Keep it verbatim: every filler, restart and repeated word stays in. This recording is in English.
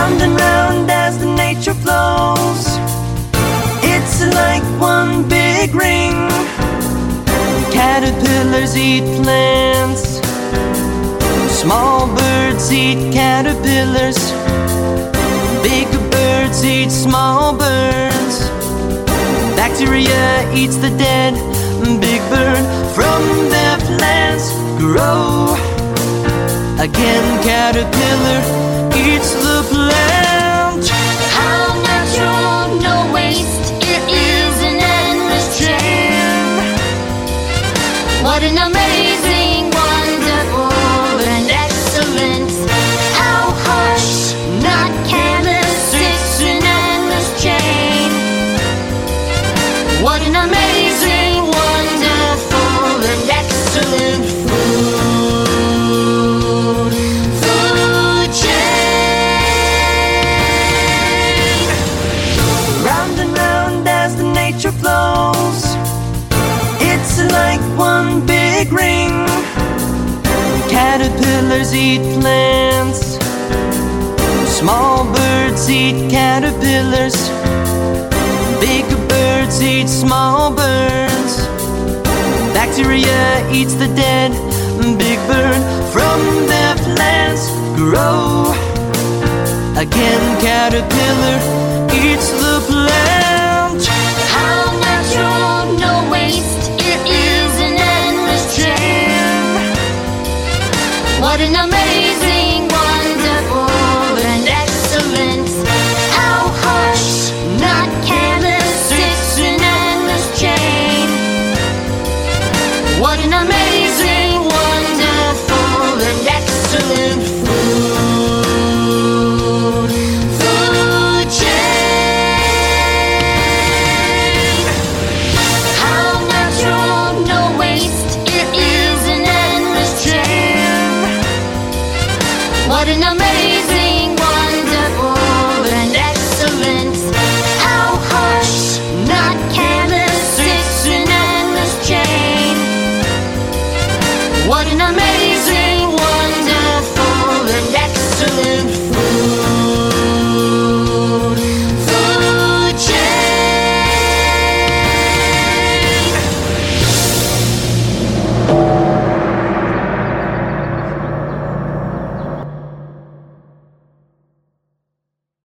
Round and round as the nature flows, it's like one big ring. Caterpillars eat plants, small birds eat caterpillars, big birds eat small birds. Bacteria eats the dead big bird. From their plants grow again. Caterpillar eats the plant. How natural, no waste, it is an endless chain. What an amazing, wonderful, and excellent. How harsh, not careless, it's an endless chain. What an amazing, wonderful, and excellent food, food chain. Round and round as the nature flows, it's like one big ring. Caterpillars eat plants, small birds eat caterpillars, big birds eat small birds. Bacteria eats the dead big bird. From their plants grow again. Caterpillar eats the plant. How natural, no waste, it is an endless chain. What an amazing, wonderful, and excellent. How harsh, not careless, it's an endless chain. What an amazing, wonderful, and excellent food, food chain. How natural, no waste, it is an endless chain. What an amazing